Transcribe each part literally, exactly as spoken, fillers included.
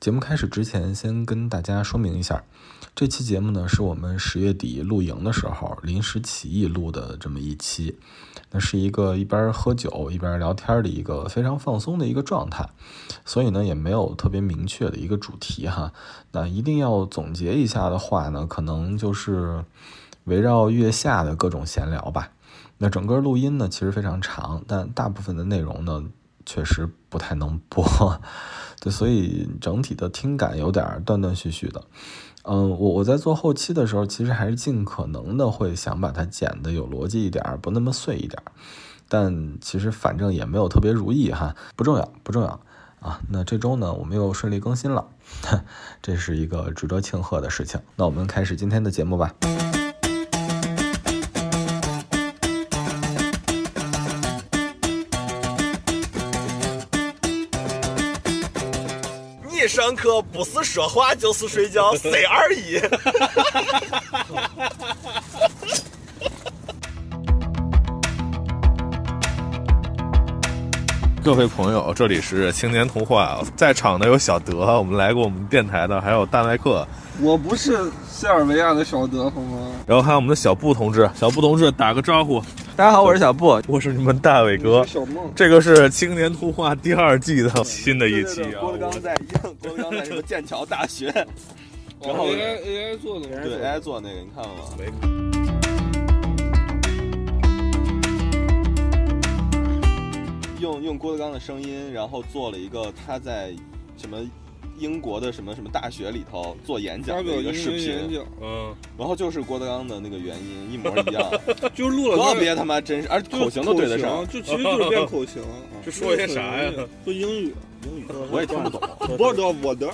节目开始之前，先跟大家说明一下，这期节目呢是我们十月底露营的时候临时起意录的这么一期，那是一个一边喝酒一边聊天的一个非常放松的一个状态，所以呢也没有特别明确的一个主题哈。那一定要总结一下的话呢，可能就是围绕月下的各种闲聊吧。那整个录音呢其实非常长，但大部分的内容呢确实不太能播，对，所以整体的听感有点断断续续的。嗯，我我在做后期的时候，其实还是尽可能的会想把它剪得有逻辑一点，不那么碎一点。但其实反正也没有特别如意哈，不重要，不重要啊。那这周呢，我们又顺利更新了，这是一个值得庆贺的事情。那我们开始今天的节目吧。 上课不是说话就是睡觉，C 二一。 各位朋友，这里是青年童话，在场的有小德，我们来过我们电台的，还有大麦克。 我不是塞尔维亚的小德，好吗？ 然后还有我们的小布同志，小布同志打个招呼。 大家好，我是小布， 我是你们大伟哥。 小梦， 这个是青年童话第二季的新的一期啊。 郭德纲在郭德纲在什么剑桥大学，然后 A I A I 做的， 对 A I 做那个，你看了吗？ 没。 用用郭德纲的声音，然后做了一个他在什么英国的什么什么大学里头做演讲的一个视频， 嗯， 然后就是郭德纲的那个原因一模一样， 就录了特别他妈真实，而且口型都对得上， 就其实就是练口型。 这说些啥呀？ 说英语，英语我也听不懂。 我的我的，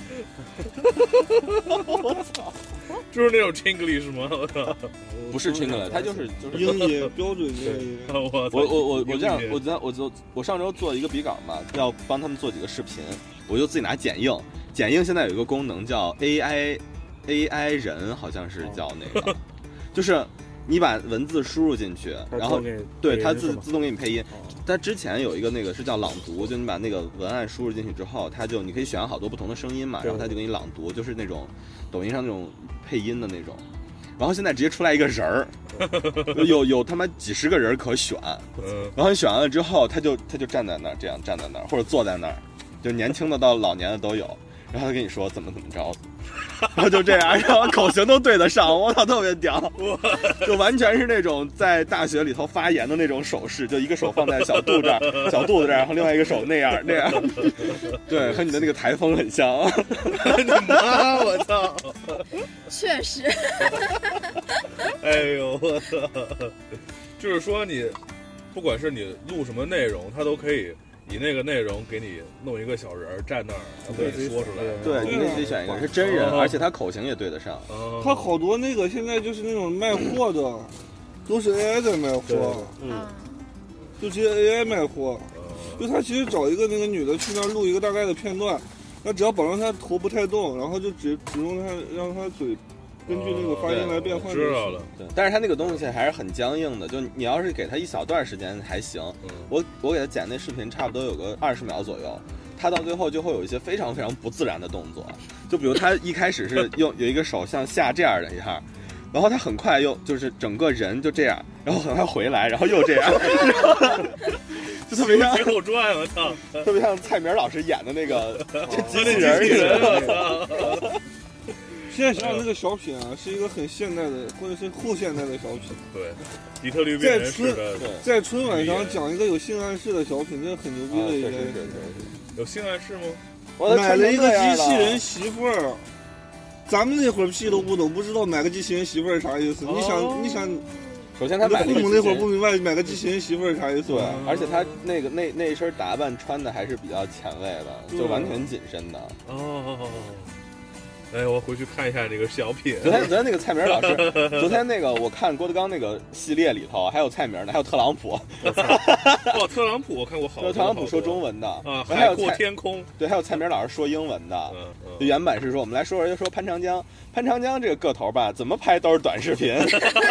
我操， 就是那种 Chinglish 吗？我操， 不是 Chinglish，他就是就是英语标准英语。 我我我我我这样，我我我我上周做一个笔稿嘛，要帮他们做几个视频，我就自己拿剪映。剪映现在有一个功能叫 A I A I 人，好像是叫那个，就是你把文字输入进去，然后对它自自动给你配音。它之前有一个那个是叫朗读，就你把那个文案输入进去之后，它就你可以选好多不同的声音嘛，然后它就给你朗读，就是那种抖音上那种配音的那种。然后现在直接出来一个人儿，有有他妈几十个人可选，然后你选完了之后，他就他就站在那儿，这样站在那儿，或者坐在那儿，就年轻的到老年的都有。然后他跟你说怎么怎么着，然后就这样，然后口型都对得上，我操，特别屌，就完全是那种在大学里头发言的那种手势，就一个手放在小肚这儿，小肚子这儿，然后另外一个手那样那样，对，和你的那个台风很像。 你妈，我操！ 确实。 哎呦，我操！就是说你，不管是你录什么内容，它都可以。以那个内容给你弄一个小人站那儿，然后给你说出来。 对，你可以自己选一个是真人，而且他口型也对得上。 他好多那个现在就是那种卖货的，都是 A I 在卖货， 嗯， 就直接 A I 卖货。就他其实找一个那个女的去那儿录一个大概的片段，那只要保证他头不太动，然后就只只用他让他嘴根据那个发音来变换。 知道了， 对，但是他那个东西还是很僵硬的，就你要是给他一小段时间还行。嗯、我我给他剪那视频差不多有个二十秒左右，他到最后就会有一些非常非常不自然的动作，就比如他一开始是用有一个手向下这样的一下，然后他很快又就是整个人就这样，然后很快回来，然后又这样。就特别像《 水浒传》，我操， 特别像蔡明老师演的那个机器人似的。 现在想想那个小品啊，是一个很现代的，或者是后现代的小品。 对，底特律变人式的， 在春晚上讲一个有性暗示的小品，这是很牛逼的一件事。 有性暗示吗？ 买了一个机器人媳妇儿，咱们那会儿屁都不懂，不知道买个机器人媳妇儿是啥意思。你想，你想。 首先他买父母那会儿不明白买个机器人媳妇儿啥意思， 对，而且他那个那那一身打扮穿的还是比较前卫的，就完全紧身的。 哦，哎，我回去看一下这个小品。 昨天昨天那个蔡明老师，昨天那个我看郭德纲那个系列里头还有蔡明的，还有特朗普。 哇，特朗普我看过好多。 特朗普说中文的啊，海阔天空。 对，还有蔡明老师说英文的。 嗯嗯。 就原版是说我们来说说说潘长江，潘长江这个个头吧，怎么拍都是短视频。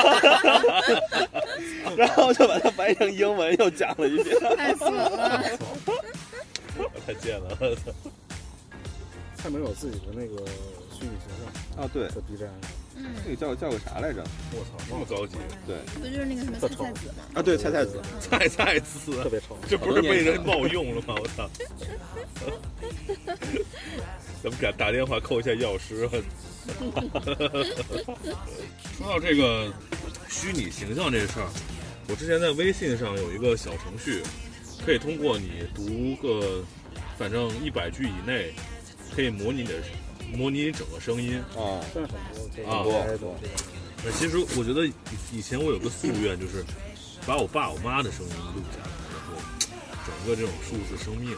然后就把它翻译成英文又讲了一遍。 太损了。 太贱了。 蔡明有自己的那个虚拟形象啊，对， 在 B 站上。 嗯，那个叫叫个啥来着？ 我操，这么高级！ 对， 不就是那个什么菜菜子吗？ 啊，对，菜菜子， 菜菜子特别丑， 这不是被人冒用了吗？我操！咱们给他打电话扣一下药师。说到这个虚拟形象这事儿，我之前在微信上有一个小程序，可以通过你读个反正一百句以内，可以模拟你的模拟你整个声音啊， 算很多啊。 多。 那其实我觉得以前我有个夙愿，就是把我爸我妈的声音录下来，然后整个这种数字生命。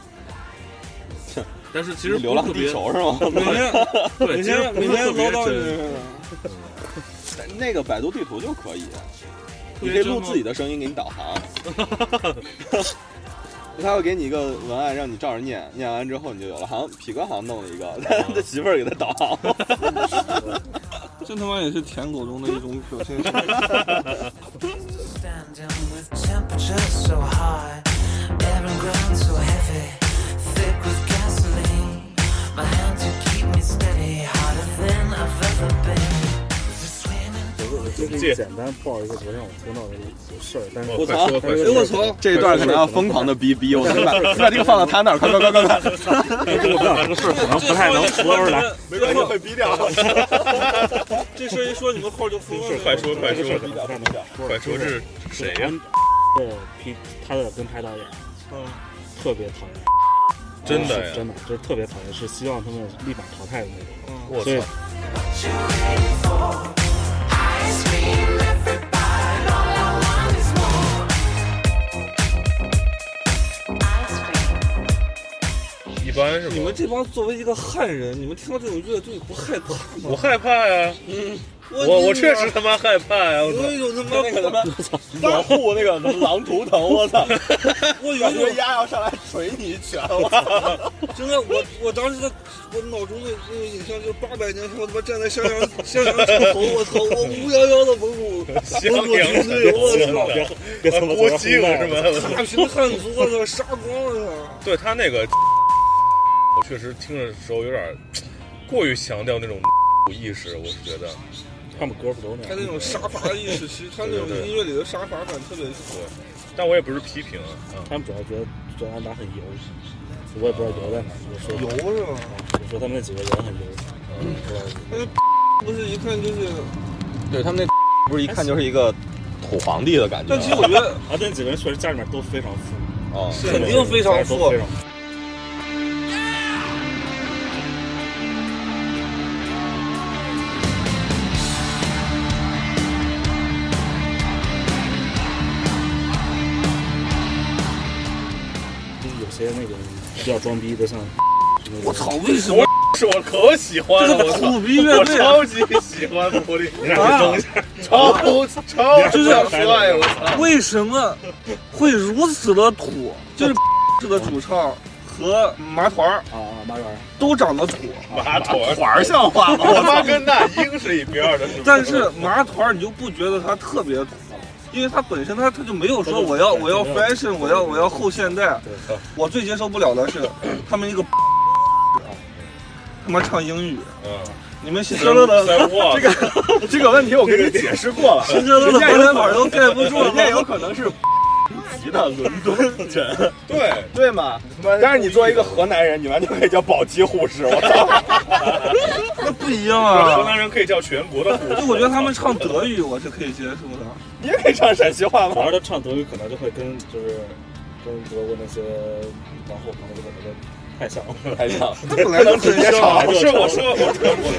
但是其实流浪地球是吗？ 每天对， 每天每天唠叨你。 那个百度地图就可以，你可以录自己的声音给你导航。他会给你一个文案让你照着念，念完之后你就有了。好像痞哥好像弄了一个，他的媳妇儿给他导航。 这他妈也是舔狗中的一种表现。 就是简单报一个昨天我听到的事儿，但是我操， 我操， 这一段可能要疯狂的逼逼，我把把这个放到他那儿，快快快快快！ 我不知道这个事儿可能不太能说出来， 没关系，会逼掉。 这事一说你们号就疯了。 快说快说， 逼掉，逼掉， 快说是谁呀？ 对，皮他的跟拍导演，嗯，特别讨厌， 真的呀， 真的就是特别讨厌，是希望他们立马淘汰的那种。 我操！ 一般是吧？ 你们这帮作为一个汉人，你们听到这种乐队不害怕吗？ 我害怕呀，嗯，我我确实他妈害怕呀！我有一种他妈那个他妈保护那个狼图腾，我操！ 我有一种鸭要上来捶你一拳，我操！ 真的，我我当时的我脑中的那个影像就是八百年后他妈站在襄阳襄阳城头，我操！我乌泱泱的蒙古襄蒙古军队，我操！ 别他妈国境是吗？ 大群汉族，我操，杀光了！ 对他那个，我确实听的时候有点过于强调那种意识，我是觉得。 他们歌不都那样？ 他那种杀伐意识，其实他那种音乐里的杀伐感特别强。 但我也不是批评啊， 他们主要觉得周安达很油，我也不知道油在哪，就说油是吧？ 就说他们那几个人很油，嗯， 那不是一看就是， 对他们那不是一看就是一个土皇帝的感觉。 但其实我觉得啊，这几个人确实家里面都非常富， 哦， 肯定非常富。 些那个比较装逼的，像我操，为什么？ 是我可喜欢了， 这个土逼乐队， 我超级喜欢狐狸， 你让他争一下， 超超就是帅，我操！ 为什么会如此的土？就是这个主唱和麻团儿啊，麻团都长得土， 麻团团像话吗？ 我妈跟那英是一边的，是吧？ 但是麻团你就不觉得他特别土？因为他本身他他就没有说我要我要 fashion 我要我要后现代，我最接受不了的是他们一个他妈唱英语， 嗯， 你们希特勒的这个这个问题我跟你解释过了， 希特勒的荷兰板都盖不住， 人家有可能是级的伦敦人， 对对嘛？但是你作为一个河南人，你完全可以叫宝鸡护士，我操， 那不一样啊！ 河南人可以叫全国的护士， 就我觉得他们唱德语我是可以接受的。 你也可以唱陕西话吗？ 主要他唱德语可能就会跟就是跟德国那些王后朋友可能太像了， 太像， 他本来就很像。 不是我说我我。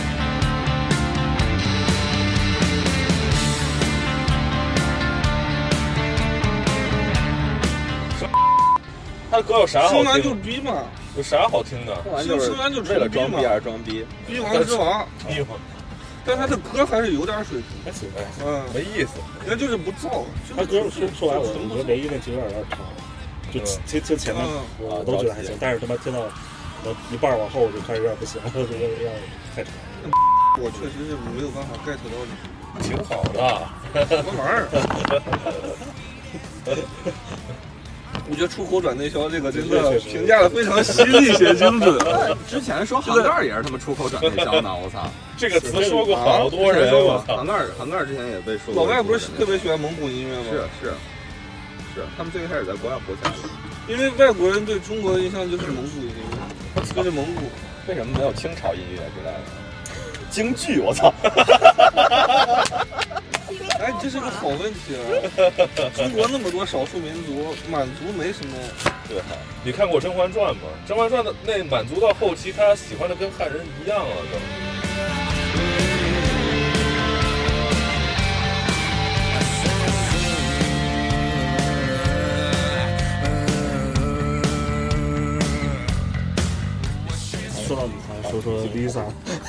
他的歌有啥好听？ 生完就逼嘛， 有啥好听的？ 生完就为了装逼而装逼， 逼王之王。 逼王。 但他的歌还是有点水平， 还行， 嗯， 没意思。 那就是不燥。 他歌说说来，我我觉得唯一问题有点有点长，就听听前面我都觉得还行，但是他妈听到一半往后我就开始有点不行了，就有点太长。 我确实是没有办法 get 到你， 挺好的， 什么玩意儿？ 我觉得出口转内销这个真的评价的非常犀利且精准。 之前说杭盖也是他们出口转内销呢，我操！ 这个词说过好多人，我操！ 杭盖杭盖之前也被说过。 老外不是特别喜欢蒙古音乐吗？ 是是是，他们最开始在国外火起来了。 因为外国人对中国的印象就是蒙古音乐，就是蒙古。 为什么没有清朝音乐之类的？京剧，我操！ 哎，这是个好问题啊！中国那么多少数民族，满族没什么。 对，你看过《甄嬛传》吗？《甄嬛传》的那满族到后期，他喜欢的跟汉人一样了都。 说到女团，说说 Lisa。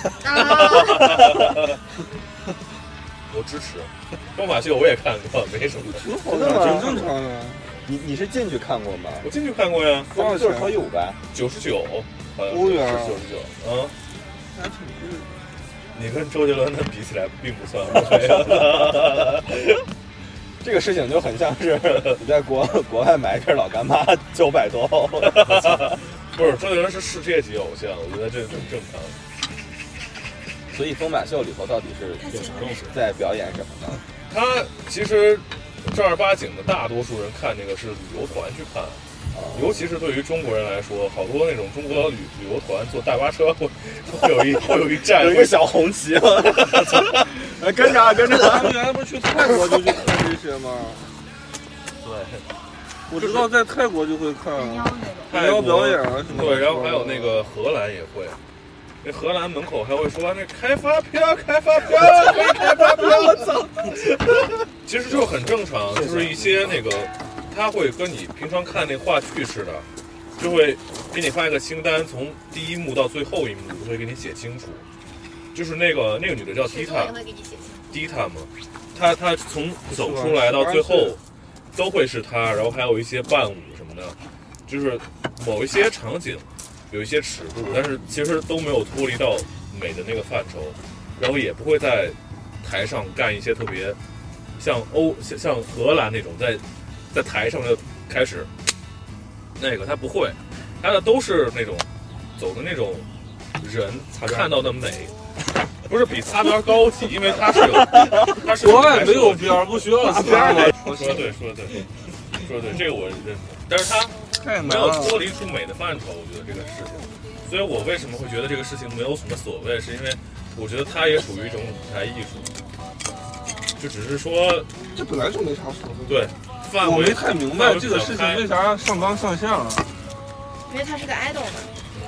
我支持，疯马秀我也看过，没什么， 挺好的，挺正常的。 你你是进去看过吗？ 我进去看过呀， 多少钱？ 就是脱衣舞呗， 九十九， 欧元是九十九，嗯， 还挺贵。 你跟周杰伦的比起来，并不算贵。 这个事情就很像是你在国国外买一瓶老干妈九百多。 不是，周杰伦是世界级偶像，我觉得这很正常。 所以疯马秀里头到底是在表演什么呢？ 他其实正儿八经的大多数人看这个是旅游团去看，尤其是对于中国人来说，好多那种中国旅旅游团坐大巴车会会有一会有一站有一个小红旗，哎，跟着跟着。 他们原来不是去泰国就去看这些吗？ 对， 我知道在泰国就会看泰国表演啊什么。 对，然后还有那个荷兰也会。那荷兰门口还会说那开发票，开发票，开发票，我操！其实就很正常，就是一些那个，他会跟你平常看那话剧似的，就会给你发一个清单，从第一幕到最后一幕都会给你写清楚。就是那个那个女的叫迪塔，迪塔嘛，她她从走出来到最后都会是她，然后还有一些伴舞什么的，就是某一些场景。有一些尺度，但是其实都没有脱离到美的那个范畴，然后也不会在台上干一些特别像欧像荷兰那种在在台上就开始那个，他不会，他的都是那种走的那种人看到的美，不是比擦边高级，因为他是有他是国外没有边不需要擦边。 说的对，说的对，说的对，这个我认同，但是他。没有脱离出美的范畴，我觉得这个事情，所以我为什么会觉得这个事情没有什么所谓，是因为我觉得它也属于一种舞台艺术，就只是说这本来就没啥所谓。 对，范围我没太明白这个事情为啥上纲上线了。 因为他是个 idol 嘛。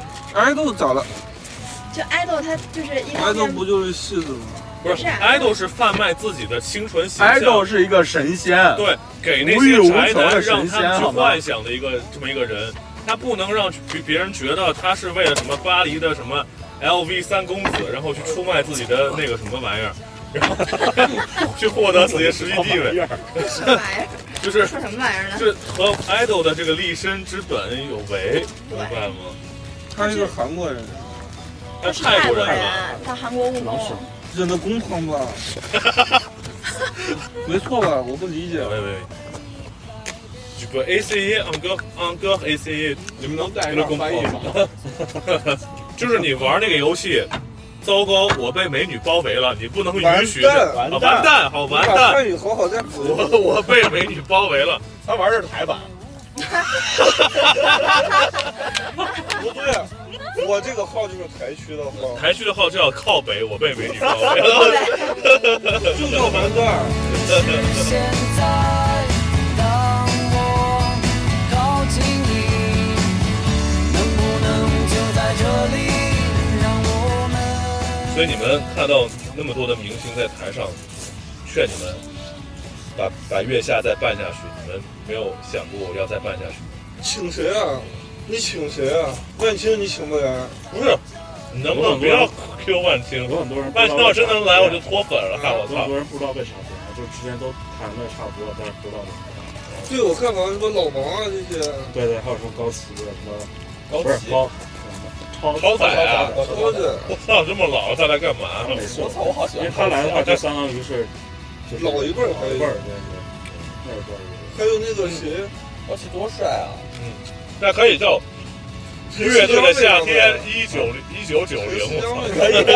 idol 咋了？ 就 idol 他就是一方面 idol 不就是戏子吗？ 不是 idol 是贩卖自己的清纯形象 ，idol 是一个神仙， 对，给那些宅男让他们去幻想的一个这么一个人，他不能让别人觉得他是为了什么巴黎的什么 L V 三公子，然后去出卖自己的那个什么玩意儿，然后去获得自己的实际地位。 什么玩意儿？ 就是说什么玩意儿呢？ 是和 idol 的这个立身之本有违，明白吗？ 他是个韩国人， 他是泰国人吧？他韩国务工。 真的公堂吧？没错吧？我不理解。 喂喂，这个 A C E 安哥安哥 A C E， 你们能带上翻译吗？ 就是你玩那个游戏，糟糕，我被美女包围了，你不能允许。完蛋，完蛋，好完蛋！ 汉语好好在。 我我被美女包围了。 他玩的是台版。 不对。我这个号就是台区的号， 台区的号就要靠北，我被美女包围了， 就叫完蛋。现在当我靠近你，能不能就在这里让我们？ 所以你们看到那么多的明星在台上劝你们把把月下再办下去，你们没有想过要再办下去？ 请谁啊？你请谁啊？万青你请不来？ 不是，你能不能不要 Q 万青？ 有很多人， 万青要真能来，我就脱粉了。我操！ 很多人不知道为啥不来，就是之前都谈的差不多，但是不知道为啥。 对，我看好像什么老王啊这些。 对对，还有什么高旗什么高旗高，超超载啊！ 超载！ 我操，这么老，他来干嘛？ 我操，我好喜欢。 因为他来的话，就相当于是老一辈儿， 老一辈儿，对对，那一辈儿。 还有那个谁？ 高旗多帅啊！ 嗯，那可以叫乐队的夏天一九一九九零，我操， 可以。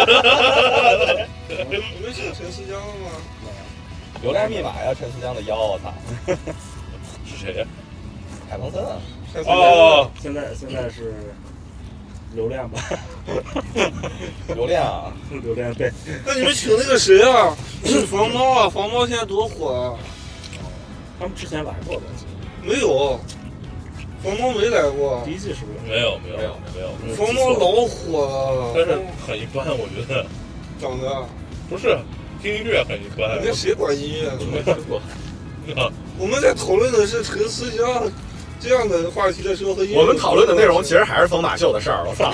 你们写陈思江了吗？ 流量密码呀，陈思江的腰，我操！ 是谁呀？ 海鹏森啊！ 哦， 现在现在是流量吧？ 流量啊！ 流量对。 那你们请那个谁啊？黄猫啊，黄猫现在多火啊！ 他们之前来过的， 没有，黄猫没来过。 第一季是不是？ 没有没有没有没有。 黄猫老火了， 但是很一般，我觉得。 长得不是，听音乐很一般。 你跟谁管音乐？ 没听过。 我们在讨论的是陈思江这样的话题的时候和音乐。 我们讨论的内容其实还是疯马秀的事儿，我操！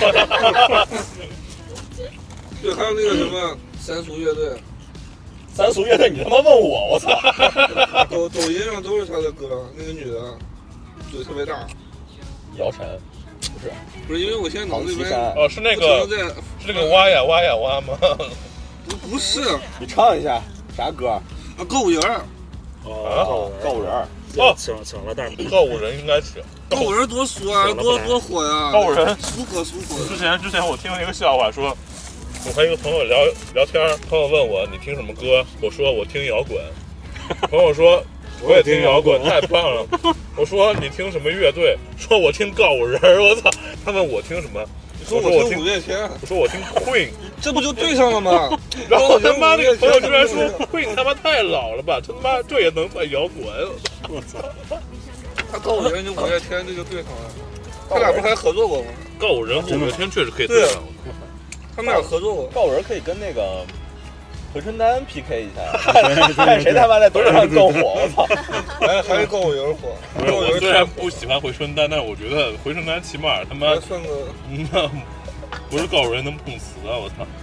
对，还有那个什么三俗乐队。 三俗乐队，你他妈问我，我操！ 抖抖音上都是他的歌，那个女的嘴特别大。 姚晨，不是， 不是因为我现在脑子里面哦，是那个是那个挖呀挖呀挖吗？ 不不是， 你唱一下啥歌？ 啊，歌舞人儿。 哦，歌舞人儿。 哦， 请请了，但是歌舞人应该是。 歌舞人多俗啊，多多火呀！ 歌舞人俗火俗火。 之前之前我听了一个笑话，说我和一个朋友聊聊天，朋友问我你听什么歌，我说我听摇滚。朋友说我也听摇滚，太棒了。我说你听什么乐队？说我听告五人。我操！他问我听什么？ 说我听五月天。 我说我听 Queen， 这不就对上了吗？ 然后他妈那个朋友居然说 Queen 他妈太老了吧，他妈这也能算摇滚？我操！ 他告五人就五月天这就对上了，他俩不还合作过吗？ 告五人和五月天确实可以对上。 他们俩合作过。 告五人可以跟那个回春丹 P K 一下，看谁他妈在多少上更火！我操！ 还还是告五人火。 我虽然不喜欢回春丹，但是我觉得回春丹起码他妈算个那不是告五人能碰瓷啊！我操！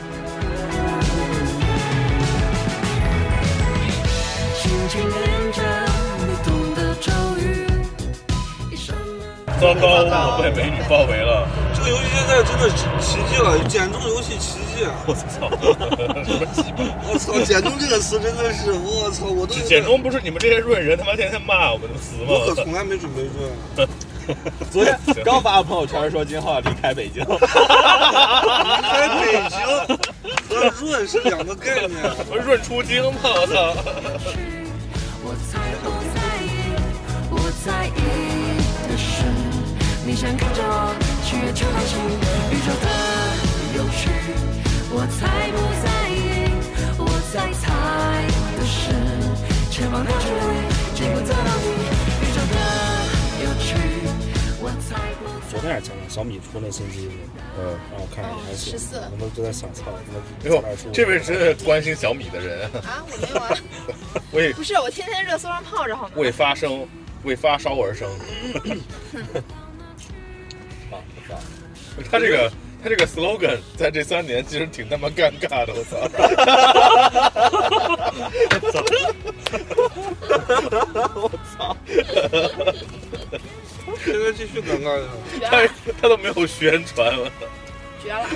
糟糕，我被美女包围了。 这个游戏现在真的奇迹了，减重游戏奇迹！ 我操，什么鸡巴？ 我操，减重这个词真的是，我操，我都减重不是你们这些润人他妈天天骂我们的词吗？ 我可从来没准备润。 昨天刚发个朋友圈说今后要离开北京。 离开北京和润是两个概念。 润出京吗？我操！ 我才不在意，我在意的是你想看着我去月球探星宇宙的有趣。我才不在意，我在猜的是前方的距离见不得到你宇宙的有趣。我才不在意。 昨天还讲小米出那新机，嗯，然后看着也还行。 十四， 我们就在想，操， 哎呦，这位是关心小米的人啊，我没有啊。 为不是，我天天热搜上泡着好吗？ 为发声，为发烧而生。 啊，不是。 他这个他这个 slogan 在这三年其实挺他妈尴尬的，我操！ 我操！ 现在继续尴尬的。 他他都没有宣传了。 绝了！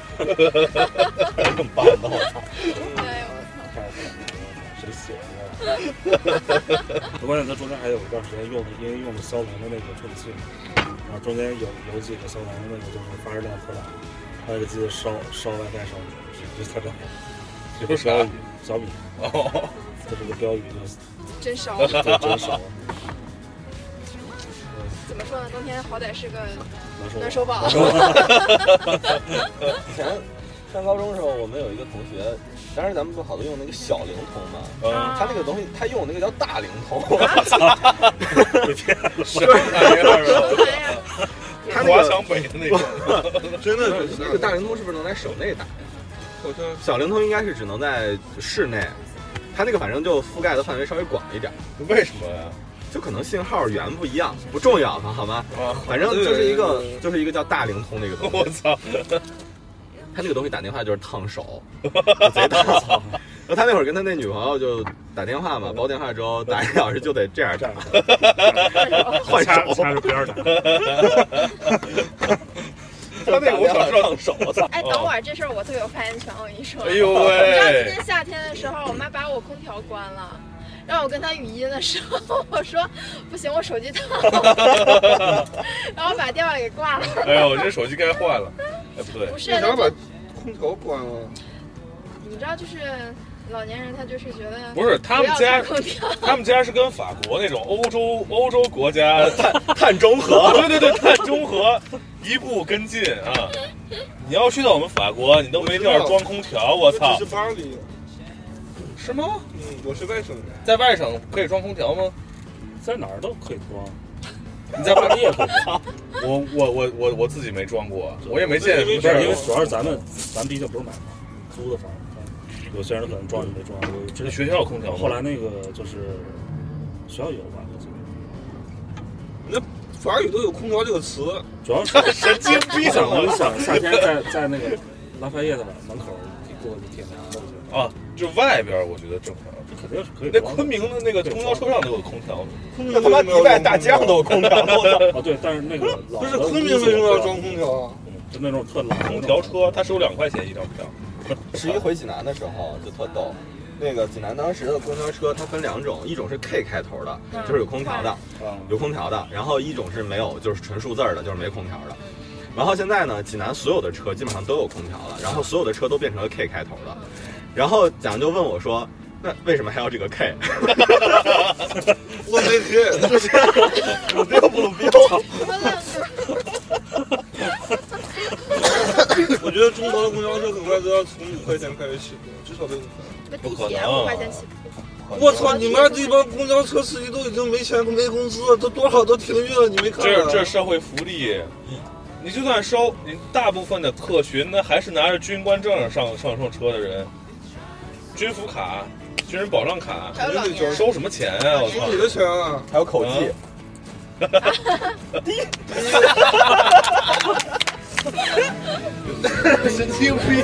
更棒的，我操！ 哎呦我操！ 谁写的？不过他中间还有一段时间用的，因为用的骁龙的那个处理器，然后中间有有几个骁龙的那个就是发热量特大，他那个机子烧烧 WiFi 烧的，就特别好。有个标语，小米，哦，这是个标语，就真烧， 对，真烧。 怎么说呢？冬天好歹是个暖手宝。 以前上高中的时候，我们有一个同学，当时咱们不好多用那个小灵通嘛，嗯，他那个东西，他用那个叫大灵通。我操！ 什么玩意儿？ 他华强北的那种， 真的是那个大灵通是不是能在省内打？ 好像小灵通应该是只能在室内，它那个反正就覆盖的范围稍微广一点。 为什么呀？ 就可能信号源不一样，不重要好吗？反正就是一个就是一个叫大灵通那个东西。 我操！ 他那个东西打电话就是烫手，贼烫手。然后他那会儿跟他那女朋友就打电话嘛，煲电话之后打一小时就得这样打，换手， 掐着边儿打。 他那个我想知道烫手，我操！ 哎，等会儿这事儿我特有发言权，我跟你说。 哎呦喂！ 你知道今天夏天的时候，我妈把我空调关了。 让我跟他语音的时候，我说不行，我手机烫，然后把电话给挂了。 哎呦，我这手机该换了。哎，不对， 不是， 为啥把空调关了？ 你知道，就是老年人他就是觉得不是他们家， 空调他们家是跟法国那种欧洲欧洲国家碳碳中和， 对对对，碳中和一步跟进啊！你要去到我们法国，你都没地儿装空调，我操！ 这是巴黎， 是吗？ 嗯，我是外省人， 在外省可以装空调吗？ 在哪儿都可以装。 你在巴黎也可以装。我我我我我自己没装过，我也没见。 不是，因为主要是咱们咱毕竟不是买房，租的房，有些人可能装也没装。我这学校有空调吗？ 后来那个就是学校有吧？ 那法语都有空调这个词， 主要是神经病。 想我想夏天在在那个拉法叶的门口过一天凉的啊，就外边我觉得正好。 肯定是可以。 那昆明的那个公交车上都有空调， 那他妈迪拜大街上都有空调。 哦，对，但是那个不是昆明为什么要装空调啊？ 就那种特冷空调车，它收两块钱一张票。 十一回济南的时候就特逗，那个济南当时的公交车它分两种，一种是 K 开头的，就是有空调的，有空调的，然后一种是没有，就是纯数字的，就是没空调的。然后现在呢，济南所有的车基本上都有空调了，然后所有的车都变成了 K 开头的。然后蒋就问我说，那为什么还要这个 K？ 我没 K， 就是鲁标不鲁标。 我觉得中国的公交车很快都要从五块钱开始起步，至少得五块。 地铁五块钱起步。 我操！你妈这帮公交车司机都已经没钱没工资了，都多少都停运了，你没看？ 这这社会福利，你就算收，你大部分的特群那还是拿着军官证上上上车的人，军服卡、军人保障卡， 还有老年人收什么钱啊？我操！ 收你的钱啊！ 还有口技。 神经病！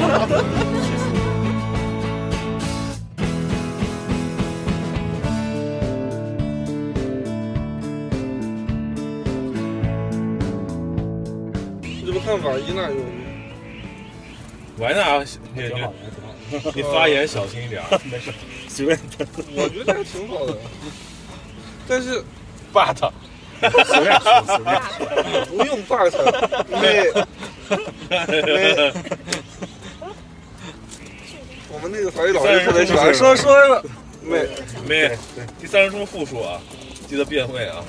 你不看瓦伊那有？ 维纳，你挺好的，挺好的。 你发言小心一点， 没事，随便。 我觉得还挺好的，但是霸他。 随便说，随便不用霸他，没没。我们那个法语老师特别喜欢说说了，没没。第三人称复数啊，记得变位啊。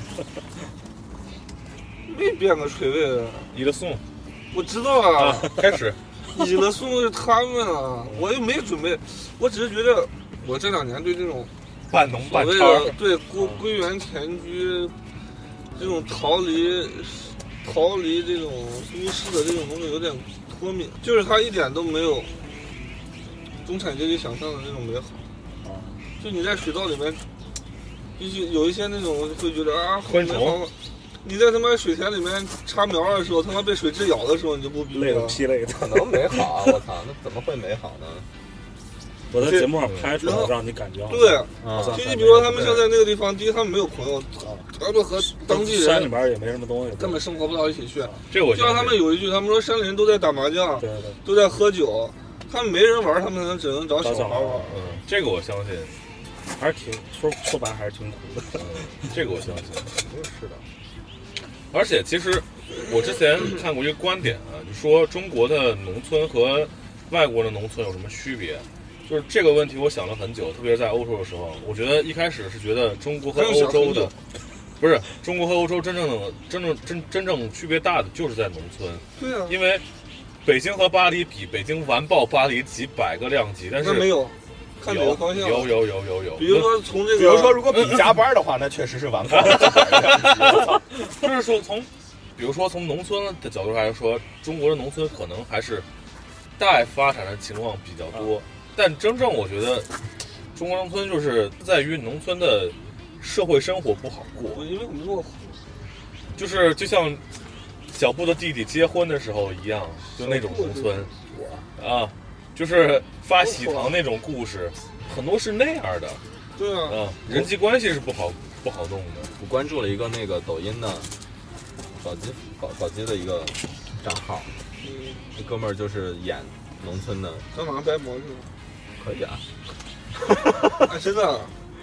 没变个垂位的。 你的送， 我知道啊。 啊开始。 你的送的是他们啊，我又没准备，我只是觉得我这两年对这种半农半所谓的对归归园田居。这种逃离、逃离这种都市的这种东西有点脱敏，就是它一点都没有中产阶级想象的那种美好。就你在水稻里面，必须有一些那种会觉得啊， 昆虫。 你在他妈水田里面插苗的时候，他妈被水蛭咬的时候，你就不逼累的屁累的， 可能美好啊！我操，那怎么会美好呢？ 我在节目上拍出来，让你感觉对， 啊， 其实你比如说他们像在那个地方，第一他们没有朋友，他们和当地人山里边也没什么东西， 根本生活不到一起去。 这我就像他们有一句，他们说山里人都在打麻将， 对对， 都在喝酒，他们没人玩，他们能只能找小孩玩。 嗯，这个我相信， 还是挺说说白还是挺苦的。 嗯，这个我相信，是的。而且其实我之前看过一个观点啊，就说中国的农村和外国的农村有什么区别？就是这个问题，我想了很久，特别是在欧洲的时候，我觉得一开始是觉得中国和欧洲的，不是中国和欧洲真正的真正真真正区别大的就是在农村。 对啊， 因为北京和巴黎比，北京完爆巴黎几百个量级，但是没有，看哪个方向？ 有有有有有。 比如说从这个， 比如说如果比加班的话，那确实是完爆。 就是说从，比如说从农村的角度来说，中国的农村可能还是待发展的情况比较多。但真正我觉得，中国农村就是在于农村的社会生活不好过， 因为我们落后， 就是就像小布的弟弟结婚的时候一样，就那种农村啊，就是发喜糖那种故事，很多是那样的。 对啊， 啊，人际关系是不好不好弄的。 我关注了一个那个抖音的搞基搞搞基的一个账号， 嗯， 那哥们儿就是演农村的， 干嘛掰馍是吗？ 可以啊。 哎，真的，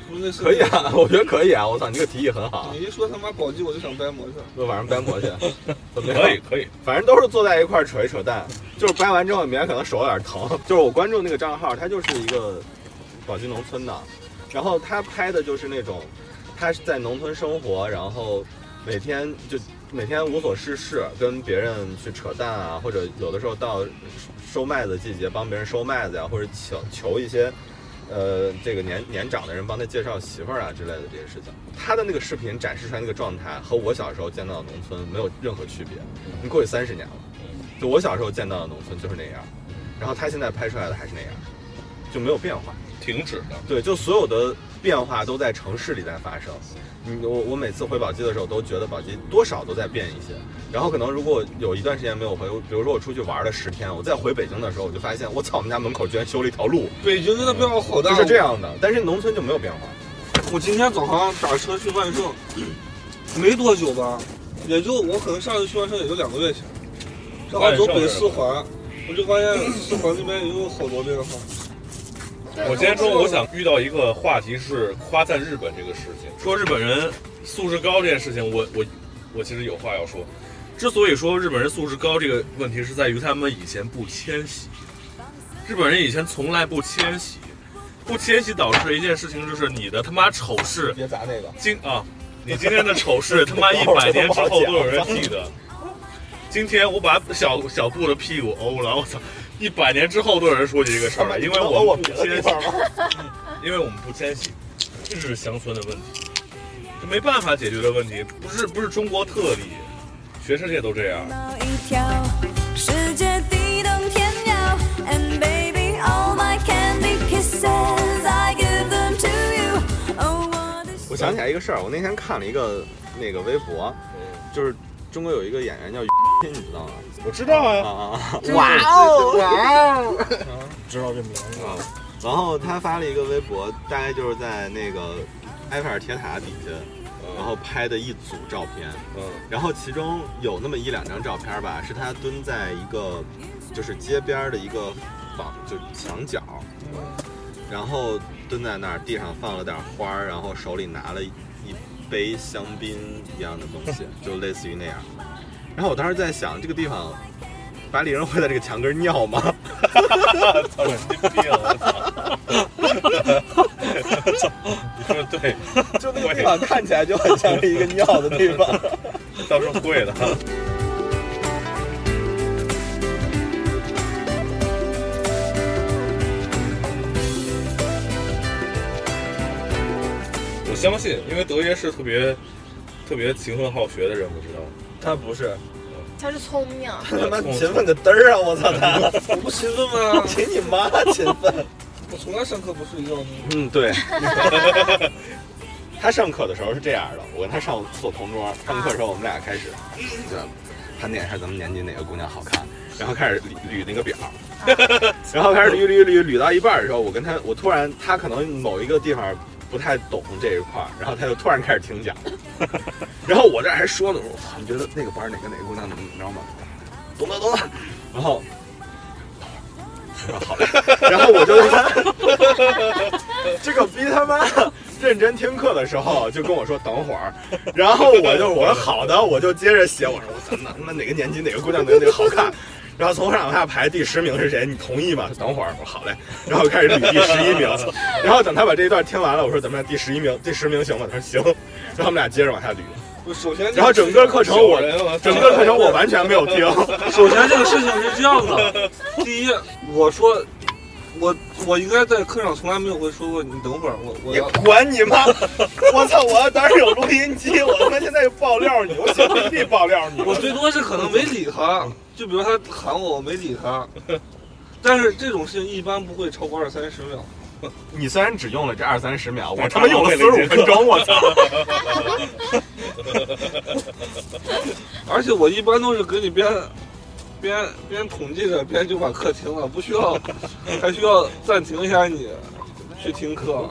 不是那可以啊，我觉得可以啊！我操，你这个提议很好。 你一说他妈宝鸡，我就想掰馍去。 就晚上掰馍去，怎么样？ 可以可以， 反正都是坐在一块儿扯一扯淡，就是掰完之后，明天可能手有点疼。就是我关注那个账号，他就是一个宝鸡农村的，然后他拍的就是那种他是在农村生活，然后每天就每天无所事事，跟别人去扯淡啊，或者有的时候到收麦子季节帮别人收麦子呀、啊，或者求求一些。呃，这个年年长的人帮他介绍媳妇儿啊之类的这些事情，他的那个视频展示出来那个状态和我小时候见到的农村没有任何区别。你过去三十年了，就我小时候见到的农村就是那样，然后他现在拍出来的还是那样，就没有变化， 停止的。 对，就所有的变化都在城市里在发生。嗯，我我每次回宝鸡的时候都觉得宝鸡多少都在变一些，然后可能如果有一段时间没有回，比如说我出去玩了十天，我再回北京的时候，我就发现我操，我们家门口居然修了一条路。 北京真的变化好大， 就是这样的，但是农村就没有变化。 我今天早上打车去万盛，没多久吧，也就我可能上次去万盛也就两个月前，然后走北四环，我就发现四环那边也有好多变化。 我今天中午我想遇到一个话题是夸赞日本这个事情，说日本人素质高这件事情，我我我其实有话要说。之所以说日本人素质高这个问题，是在于他们以前不迁徙。日本人以前从来不迁徙，不迁徙导致的一件事情就是你的他妈丑事， 别砸那个， 今啊，你今天的丑事他妈一百年之后都有人记得。今天我把小小布的屁股欧了，我操！一百年之后都有人说起这个事儿来，因为我们不迁徙，因为我们不迁徙，这是乡村的问题，这没办法解决的问题，不是不是中国特例，全世界都这样。世界地动天摇 and baby all my candy kisses I give them to you oh, 我想起来一个事儿，我那天看了一个那个微博，就是中国有一个演员叫于谦，你知道吗？ 我知道啊， 啊啊！ 哇哦哇哦！ 知道这名字啊。然后他发了一个微博，大概就是在那个埃菲尔铁塔底下，然后拍的一组照片。 嗯。然后其中有那么一两张照片吧，是他蹲在一个就是街边的一个房，就墙角，然后蹲在那儿，地上放了点花，然后手里拿了一杯香槟一样的东西，就类似于那样。然后我当时在想，这个地方巴黎人会在这个墙根尿吗？ 操你病！你说的对， 就那个地方看起来就很像是一个尿的地方， 到时候会的。我相信，因为德爷是特别特别勤奋好学的人，我知道。 他不是。 他是聪明， 他他妈勤奋个嘚儿啊！我操他！ 我不勤奋吗？ 勤你妈勤奋！ 我从来上课不睡觉。 嗯，对。他上课的时候是这样的，我跟他上坐同桌，上课的时候我们俩开始就盘点一下咱们年级哪个姑娘好看，然后开始捋捋那个表，然后开始捋捋捋捋到一半的时候，我跟他，我突然他可能某一个地方不太懂这一块，然后他就突然开始听讲。然后我这还说呢，我操，你觉得那个班哪个哪个姑娘怎么，你知道吗？懂了懂了。然后，好嘞。然后我就这个逼他妈认真听课的时候就跟我说等会儿，然后我就我说好的，我就接着写，我说我操，他妈哪个年级哪个姑娘哪个哪个好看。然后从上往下排，第十名是谁？你同意吗？等会儿，我说好嘞。然后开始捋第十一名，然后等他把这一段听完了，我说怎么样？第十一名，第十名行吗？他说行。然后我们俩接着往下捋。 首先， 然后整个课程我整个课程我完全没有听。 首先这个事情是这样的，第一，我说我我应该在课上从来没有会说过你等会儿，我我要管你妈！我操！我要当时有录音机，我他妈现在就爆料你，我写 P P T 爆料你。 我最多是可能没理他，就比如他喊我，我没理他。但是这种事情一般不会超过二三十秒。 你虽然只用了这二三十秒，我他妈用了四十五分钟，我操！ 而且我一般都是给你边边边统计着边就把课听了，不需要还需要暂停一下你去听课。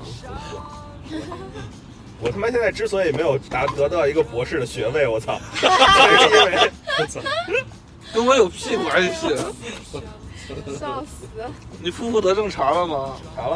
我他妈现在之所以没有达得到一个博士的学位，我操，还是因为我操， 跟我有屁关系？ 笑死！ 你夫妇得正查了吗？ 查了。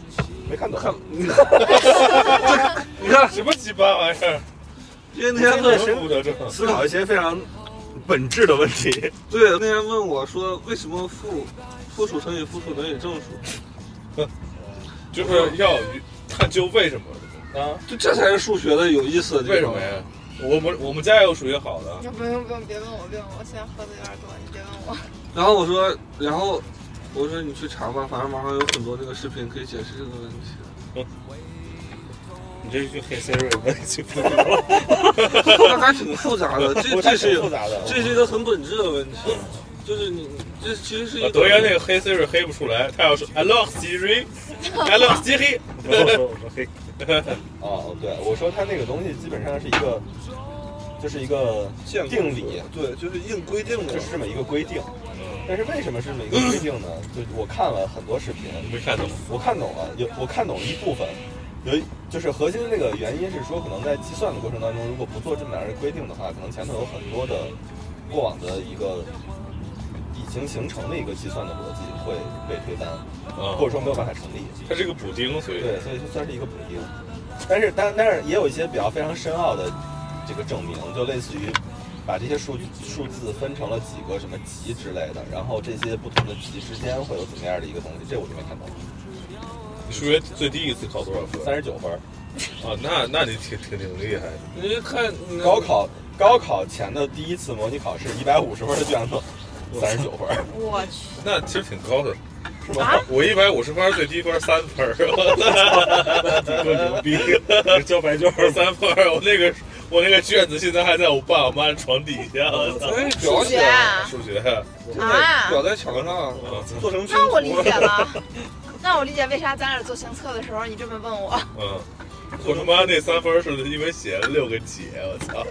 没看懂。 看，你看，你看什么鸡巴玩意儿？ 因为那天问什么思考一些非常本质的问题。 对，那天问我说为什么负负数乘以负数等于正数？ 就是要探究为什么啊， 就这才是数学的有意思的地方。 为什么呀？我们我们家也有数学好的。 不用不用，别问我，别问我，现在喝的有点多，你别问我。 然后我说，然后我说你去查吧，反正网上有很多那个视频可以解释这个问题。 嗯，你这句黑 Siri 问题不那还挺复杂的，这这是复杂的， 这是一个很本质的问题，就是你这其实是一个。 德源那个黑 Siri 黑不出来，他要说 Hello Siri，Hello Siri。 我说我说黑。 哦，对，我说他那个东西基本上是一个，就是一个定理， 对，就是硬规定的， 就是这么一个规定。但是为什么是这么一个规定呢？就我看了很多视频， 没看懂， 我看懂了，有我看懂一部分，有就是核心的那个原因是说，可能在计算的过程当中，如果不做这么点儿规定的话，可能前头有很多的过往的一个已经形成的一个计算的逻辑会被推翻， 嗯、 或者说没有办法成立。 它是一个补丁，所以对，所以就算是一个补丁。但是但但是也有一些比较非常深奥的这个证明，就类似于把这些数数字分成了几个什么级之类的，然后这些不同的级之间会有怎么样的一个东西，这我就没看懂。 你数学最低一次考多少分？ 三十九分。 啊，那那你挺挺挺厉害的。 你看高考高考前的第一次模拟考试，一百五十分的卷子，三十九分。 我去， 那其实挺高的。 是吧？ 啊、 我一百五十分，最低分三分， 多牛逼！交白卷三分，我那个我那个卷子现在还在我爸我妈的床底下。 哎， 数学啊， 数学啊， 裱在墙上，做成拼图。 那我理解了，那我理解为啥咱俩做相册的时候你这么问我。 嗯。我他妈那三分是因为写了六个解，我操！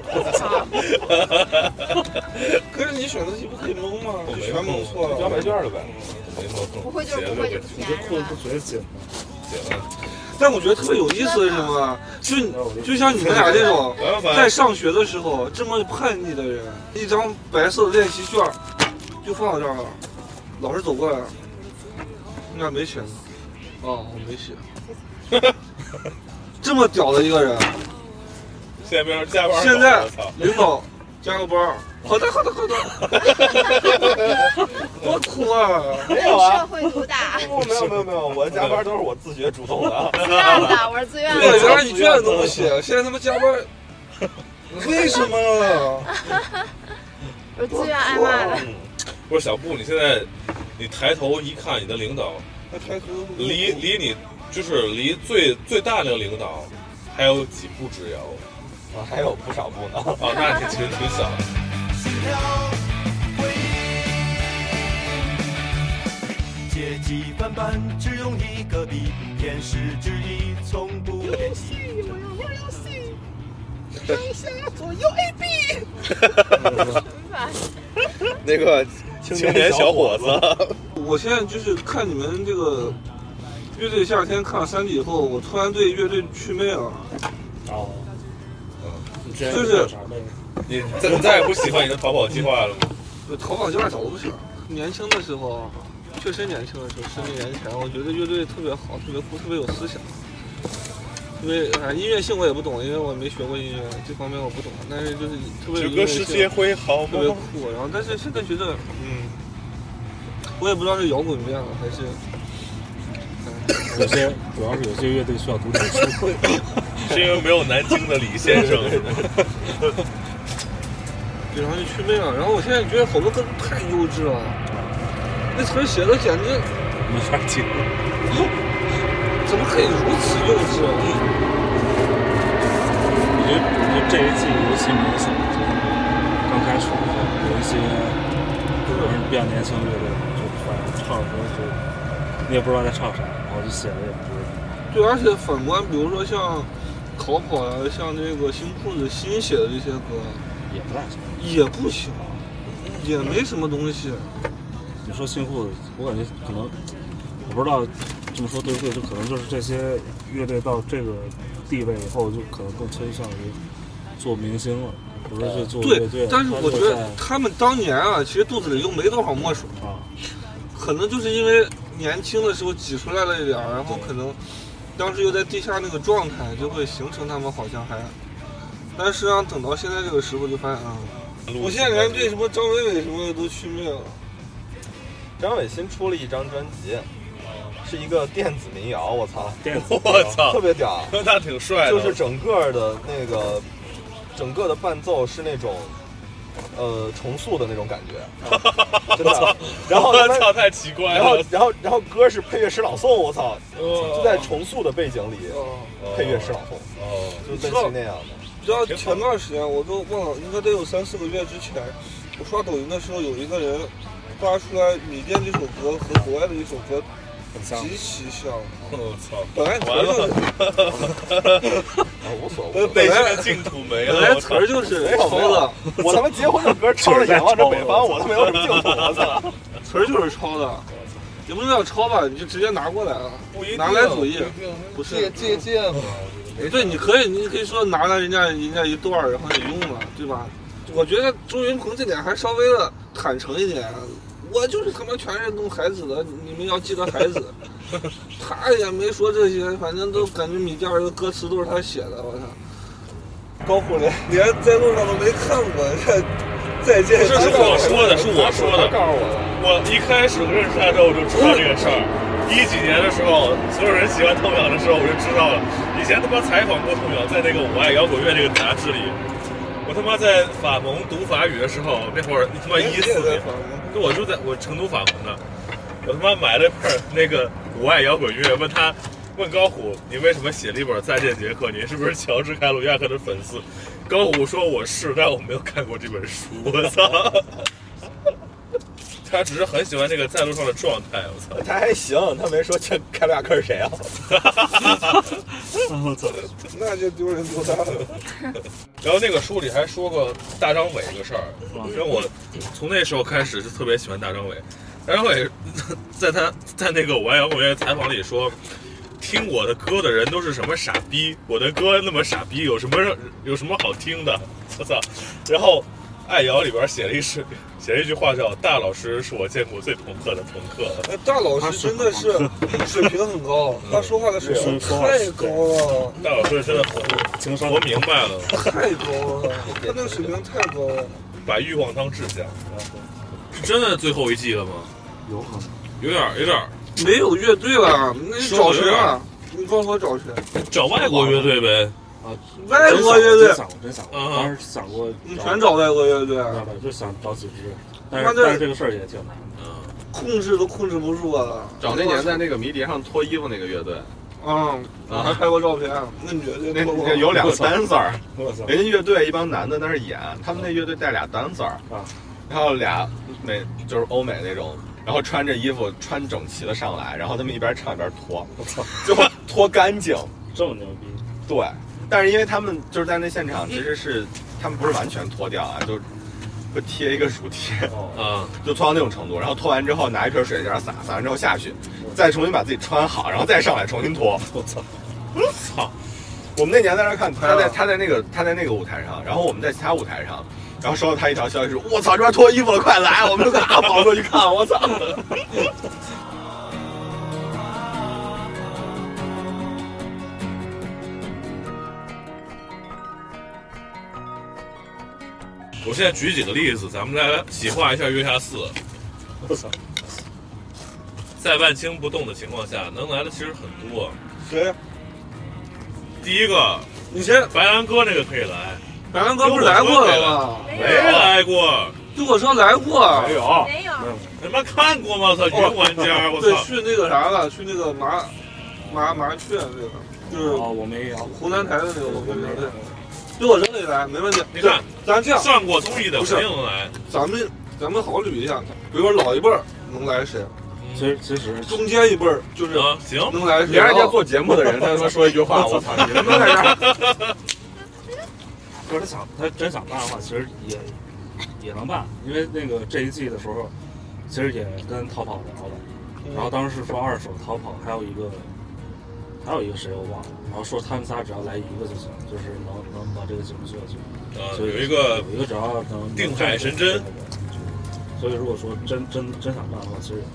可是你选择题不可以蒙吗？ 我没全蒙错了， 交白卷了呗。 没蒙， 不会就是不会就填是吧？ 不觉得紧吗？ 紧了。 但我觉得特别有意思的是什么？就就像你们俩这种在上学的时候这么叛逆的人，一张白色的练习卷就放到这儿了，老师走过来，你俩没写呢？哦，我没写。这么屌的一个人， 现在变成加班。 现在领导加个班，好的好的好的。我哭啊！ 没有啊， 社会毒打。 不，没有没有没有，我的加班都是我自觉主动的。 自愿的，我是自愿的。 对，原来你卷子都不写，现在他妈加班，为什么？ 我是自愿挨骂的。 不是小布，你现在你抬头一看，你的领导抬头离离你。就是离最最大的领导还有几步之遥啊，还有不少步呢。 啊，那你其实挺小的。 阶级翻版只用一个笔，天使之翼从不变形。 我要玩游戏，上下左右 A B。 那个青年小伙子， 我现在就是看你们这个。乐队夏天看了三 D 以后，我突然对乐队祛魅了。 哦， 嗯， 就是你再再也不喜欢你的逃跑计划了吗？ 逃跑计划早都不喜欢。年轻的时候，确实年轻的时候，十几年前，我觉得乐队特别好，特别酷，特别有思想。因为啊，音乐性我也不懂，因为我没学过音乐，这方面我不懂。但是就是特别有音乐性， 这个世界会好吗？ 特别酷。然后，但是现在觉得，嗯，我也不知道是摇滚变了还是。 有些主要是有些乐队需要读点书， 是因为没有南京的李先生。 对，然后就祛魅了。然后我现在觉得好多歌太幼稚了，那词写的简直没法听， 怎么可以如此幼稚啊？ 我觉得，我觉得这一季尤其明显，刚开始的时候有一些，有人比较年轻的乐队就突然唱的时候就，你也不知道在唱啥。然后就写的也不是。 对，而且反观，比如说像逃跑呀、啊，像那个新裤子新写的这些歌， 也不大行， 也不行，也没什么东西。 你说新裤子，我感觉可能，我不知道这么说对不对，就可能就是这些乐队到这个地位以后，就可能更倾向于做明星了，不是去做乐队。 对，但是我觉得他们当年啊，其实肚子里又没多少墨水啊。 可能就是因为年轻的时候挤出来了一点，然后可能当时又在地下那个状态，就会形成他们好像还，但实际上等到现在这个时候就发现啊、嗯，我现在连对什么张伟伟什么的都去灭了。 张伟新出了一张专辑，是一个电子民谣，我操， 电子我操， 特别屌， 那挺帅的， 就是整个的那个整个的伴奏是那种。呃，重塑的那种感觉，啊、真的。然后我操，太奇怪了。 然后，然后，然后歌是配乐诗朗诵，我操，哦、就在重塑的背景里、哦、配乐诗朗诵，哦，就类似那样的。 你知道前段时间我都忘了，应该得有三四个月之前，我刷抖音的时候，有一个人发出来米店这首歌和国外的一首歌极其像。 我操！ 本来词儿就是， 无所谓。 北京的净土没了。 本来词儿就是抄的。 我他妈结婚的歌抄了《仰望着北方》，我他妈有什么净土？我操！ 词儿就是抄的，也不能叫抄吧，你就直接拿过来了。拿来主义，不是借鉴嘛？ 对，你可以，你可以说拿了人家人家一段，然后你用了，对吧？我觉得周云鹏这点还稍微的坦诚一点。我就是他妈全是弄孩子的，你们要记得孩子。他也没说这些，反正都感觉米店的歌词都是他写的。我操，高虎连连在路上都没看过，再见。 是是我说的，是我说的， 告诉我的。 我一开始认识他之后我就知道这个事儿。一几年的时候，所有人喜欢痛仰的时候，我就知道了。以前他妈采访过痛仰，在那个我爱摇滚乐这个杂志里。我他妈在法蒙读法语的时候，那会儿他妈一四年，就我就在我成都法蒙的，我他妈买了一本那个我爱摇滚乐，问他，问高虎，你为什么写了一本《再见杰克》？你是不是乔治凯鲁亚克的粉丝？高虎说我是，但我没有看过这本书。我操！他只是很喜欢那个在路上的状态。我操！ 他还行，他没说这凯鲁亚克是谁啊？ 我操！ 那就丢人丢大了。 然后那个书里还说过大张伟这个事儿，因为我从那时候开始就特别喜欢大张伟。大张伟在他在那个我爱摇滚乐采访里说，听我的歌的人都是什么傻逼，我的歌那么傻逼，有什么有什么好听的？我操！然后爱摇里边写了一诗，写了一句话叫“大老师是我见过最朋克的朋克”。 哎，大老师真的是水平很高，他说话的水平太高了。 大老师真的情商活明白了， 太高了，他那个水平太高了。 把欲望当志向。是真的最后一季了吗？ 有可能， 有点有点没有乐队了，那你找谁啊？你告诉我找谁？ 找外国乐队呗。 啊， 外国乐队真想过，真想过，当时想过， 你全找外国乐队啊？ 就想找几支，但是但是这个事儿也挺难的， 控制都控制不住啊。 找那年在那个迷笛上脱衣服那个乐队， 嗯，我还拍过照片，那女的那有两个 dancer， 人家乐队一帮男的在那演，他们那乐队带俩 dancer 啊，然后俩那就是欧美那种。然后穿着衣服穿整齐的上来，然后他们一边唱一边脱，我操，最后脱干净， 这么牛逼。 对，但是因为他们就是在那现场，其实是他们不是完全脱掉啊，就会贴一个乳贴，啊，就脱到那种程度。然后脱完之后拿一瓶水在那撒，撒完之后下去，再重新把自己穿好，然后再上来重新脱。 我操， 我操！我们那年在那看，他在他在那个他在那个舞台上，然后我们在其他舞台上。然后收到他一条消息说：“我操，这边脱衣服了，快来！”我们就赶跑过去看，我操！ 我现在举几个例子，咱们来细化一下月下四。 我操， 在万青不动的情况下，能来的其实很多。 谁？ 第一个， 你先， 白兰哥那个可以来。 白兰哥不是来过了吗？ 没来过。 跟我说来过。 没有。 没有。 他妈看过吗？操，云玩家，我操。 对，去那个啥了，去那个麻麻麻雀那个，就是哦，我没有。 湖南台的那个，我没有。对我真得来，没问题。 你看， 咱这样上过综艺的肯定能来。 咱们咱们好捋一下，比如说老一辈儿能来谁？ 其实其实中间一辈儿就是行能来谁？ 别人家做节目的人，他他妈说一句话，我操，你能不能在这儿？ 可是他想，他真想办的话，其实也也能办，因为那个这一季的时候，其实也跟逃跑聊了，然后当时是说二手逃跑，还有一个还有一个谁我忘了，然后说他们仨只要来一个就行，就是能能把这个节目做下去。 呃，有一个有一个只要能定海神针， 所以如果说真真真想办的话，其实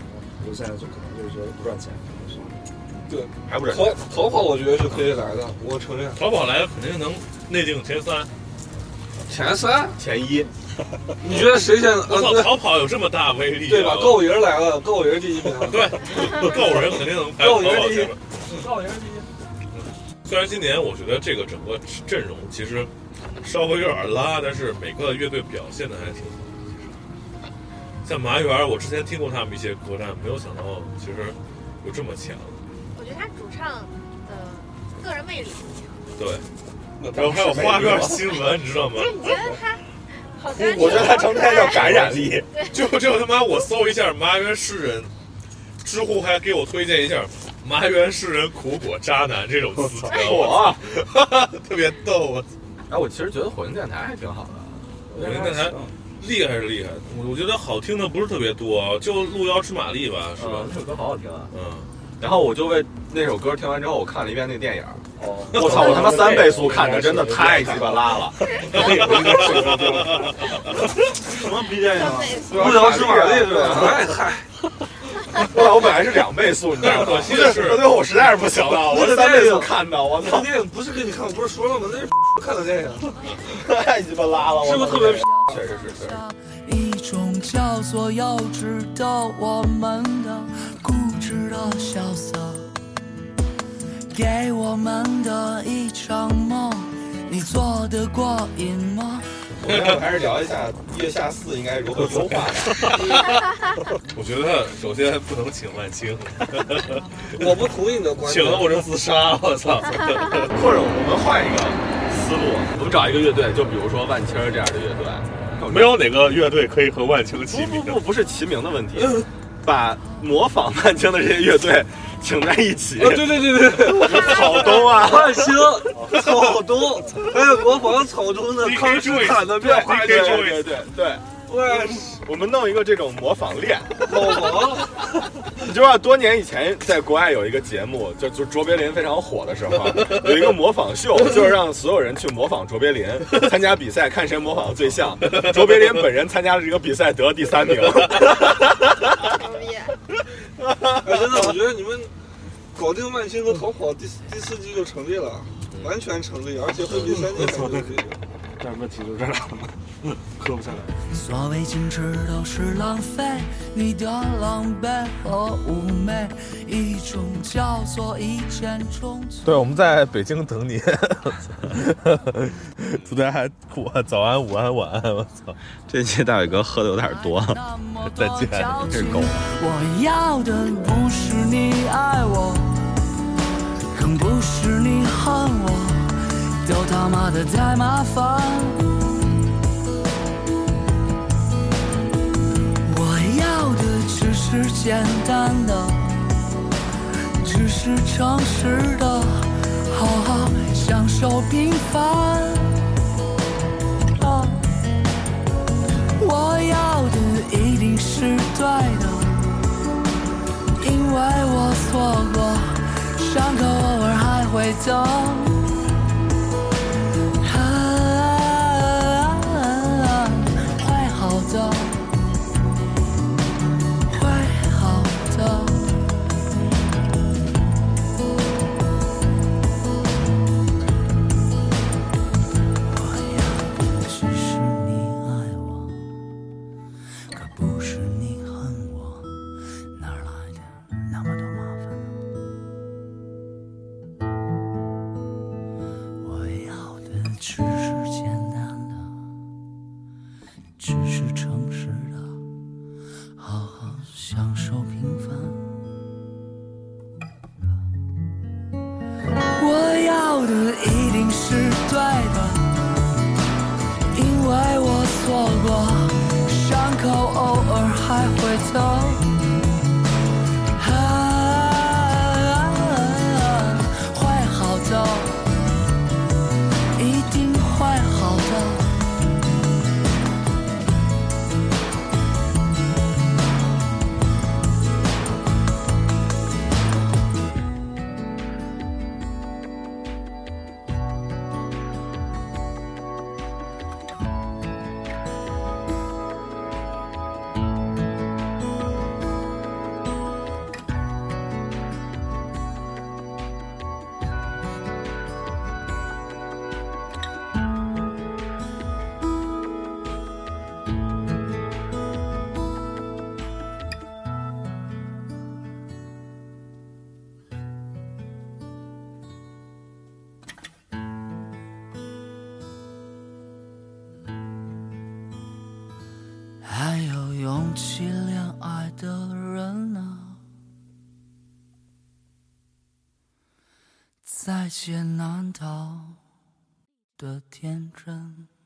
就现在就可能就是觉得不赚钱。 对， 还不是淘淘宝，我觉得是可以来的，我承认。 淘宝来了肯定能内定前三、 前三、 前一。 你觉得谁先？ 我操，淘宝有这么大威力、啊， 对吧？购物营来了，购物营第一名。 对，购物营肯定能排购物淘宝营第一前面。 购物营第一。 虽然今年我觉得这个整个阵容其实稍微有点拉，但是每个乐队表现的还挺好的。像麻园，我之前听过他们一些歌，但没有想到其实有这么强。 我觉得他主唱的个人魅力很强。 对，然后还有花边新闻，你知道吗？ 就你觉得他好像我觉得他成天叫感染力。 就就他妈我搜一下麻园诗人，知乎还给我推荐一下麻园诗人苦果渣男这种词条， 我特别逗。我哎，我其实觉得火星电台还挺好的。 火星电台厉害是厉害，我我觉得好听的不是特别多，就路遥知马力吧，是吧？ 那首歌好好听啊。 嗯。 然后我就为那首歌听完之后，我看了一遍那电影。哦，我操！我他妈三倍速看的，真的太鸡巴拉了。 什么逼电影啊？ 路遥知马力是吧？哎嗨！我我本来是两倍速，你知道吗？ 可惜的是， 最后我实在是不行了，我是三倍速看的。我操！ 那电影不是给你看，我不是说了吗？那是看的电影， 太鸡巴拉了， 是不是特别？ 确实是，确实。 一种叫做幼稚的我们的固执的潇洒，给我们的一场梦，你做得过瘾吗？ 我们还是聊一下月下四应该如何优化的。我觉得首先不能请万青， 我不同意你的观点。 请了我就自杀，我操！ 或者我们换一个思路，我们找一个乐队，就比如说万青这样的乐队。 没有哪个乐队可以和万青齐名。 不不不，不是齐名的问题，把模仿万青的这些乐队请在一起。 啊，对对对对， 草东啊， 万青、草东，还有模仿草东的康斯坦的变化对对对对。 对， 我们弄一个这种模仿链。 老王， 你知道多年以前在国外有一个节目，就就卓别林非常火的时候，有一个模仿秀，就是让所有人去模仿卓别林，参加比赛，看谁模仿的最像。卓别林本人参加了这个比赛，得了第三名。 哎，真的，我觉得你们搞定万青和逃跑第第四季就成立了，完全成立，而且会比三季还成立。 但是问题就这样了，磕不下来。 所谓矜持都是浪费，你的狼狈和妩媚，一种叫做一见钟情。 对，我们在北京等你。昨天还我早安、午安、晚安，我操！ 这期大伟哥喝的有点多，再见，这是狗。 我要的不是你爱我，更不是你恨我。都他妈的太麻烦，我要的只是简单的，只是诚实的，好好享受平凡。啊，我要的一定是对的，因为我错过，伤口偶尔还会疼。 放弃恋爱的人啊，再见难逃的天真。